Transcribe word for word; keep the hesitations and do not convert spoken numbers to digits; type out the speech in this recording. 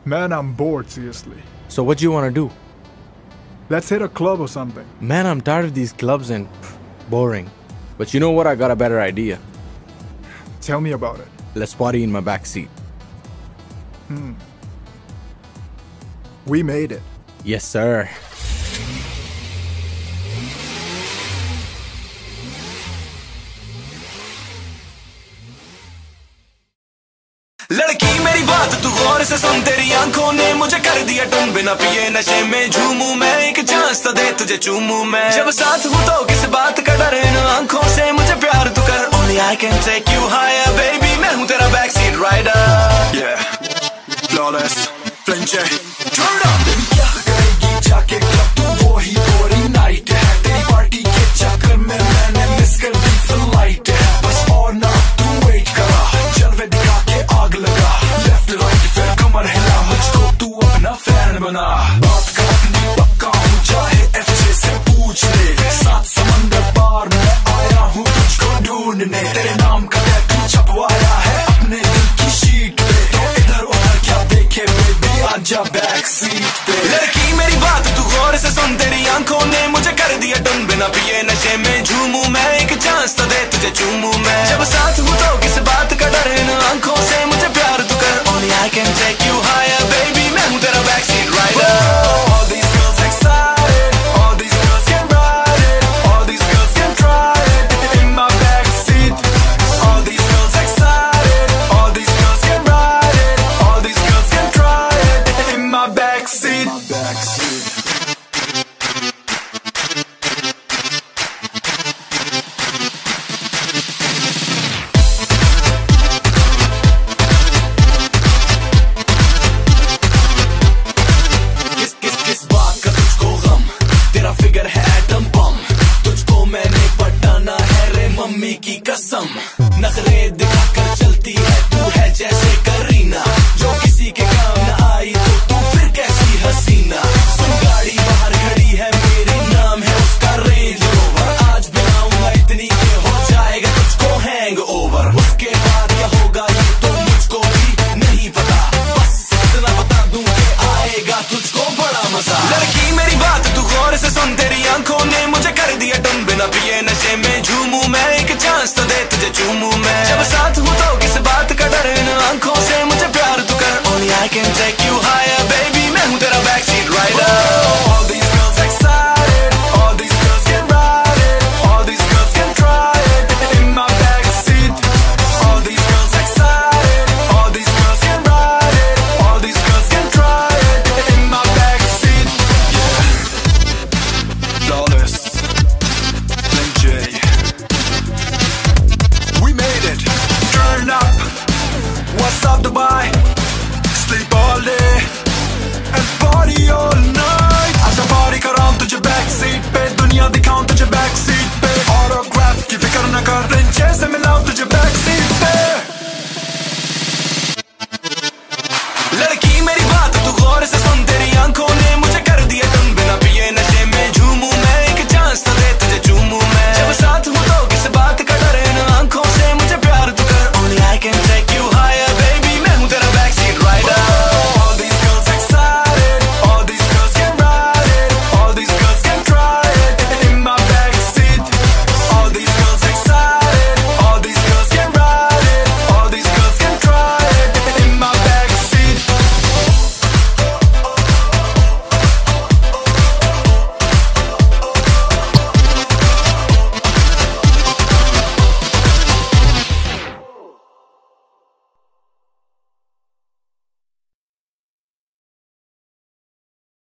Man, I'm bored, seriously. So what do you want to do? Let's hit a club or something. Man, I'm tired of these clubs and boring. But you know what? I got a better idea. Tell me about it. Let's party in my back seat. Hmm. We made it. Yes, sir. लड़की मेरी बात तू गौर से सुन, तेरी आंखों ने मुझे कर दिया टुन। बिना पिए नशे में झूमूं मैं, एक चांस तो दे तुझे चूमूं मैं। जब साथ हूँ तो किस बात का डर, इन आंखों से मुझे प्यार तू कर। Only I can take you higher, baby, मैं हूँ तेरा backseat rider. Yeah, flawless, flinche, turn it up. क्या करेगी जाके क्लब तू, वो ही पूरी नाइट है। तेरी पार्टी के चक्कर में मैंने मिस कर दी फ्लाइट है। बस और ना तू वेट करा, जलवे दिखा के आग लगा। लेफ्ट राइट फिर कमर हिला, मुझको तू अपना फैन बना। बात कर अपनी पक्का हूँ, चाहे एफजे से पूछ ले। सात समंदर पार मैं आया हूँ तुझको ढूंढने। तेरे नाम का टैटू छपवाया है अपने दिल की शीट पे। तो इधर उधर क्या देखे बेबी, आजा बैक सीट पे। लड़की मेरी बात तू गौर से सुन, तेरी आंखों ने मुझे कर दिया टुन। बिना पिए नशे में झूमूं मैं, एक चांस तो दे तुझे चूमूं मैं। जब साथ हूँ तो किस बात का डर, इन आंखों से मुझे प्यार तू कर। Only I can take you higher, baby, मैं हूँ तेरा backseat rider. All these girls excited, all these girls can ride it, all these girls can try it in my backseat. All these girls excited, all these girls can ride it, all these girls can try it in my backseat. Mummy की कसम, नखरे दिखाकर चलती है तू है जैसे करीना। जो किसी के काम न आई तो तू फिर कैसी हसीना। सुन गाड़ी बाहर खड़ी है, मेरे नाम है उसका रेंज रोवर। आज बनाऊंगा इतनी के हो जाएगा तुझको हैंग ओवर। उसके बाद क्या होगा ये तो मुझको भी नहीं पता, बस इतना बता दूं कि आएगा तुझको बड़ा मजा। लड़की मेरी बात तू गौर से सुन, तेरी आंखों ने मुझे कर दिया टुन। बिना पिए नशे में झूमूं मैं, एक चांस तो दे तुझे चूमूं मैं। जब साथ हूँ तो किस बात का डर, इन आंखों से मुझे प्यार तू कर। Only I can take you higher, baby, मैं हूँ तेरा backseat rider. All these girls excited, all these girls can ride it, all these girls can try it in my backseat. All these girls excited, all these girls can ride it, all these girls can try it in my backseat. Yeah, flawless, flinche. We made it, turn up, what's up Dubai, sleep all day and party all night. आजा party कराऊं तुझे backseat पे, दुनिया दिखाऊं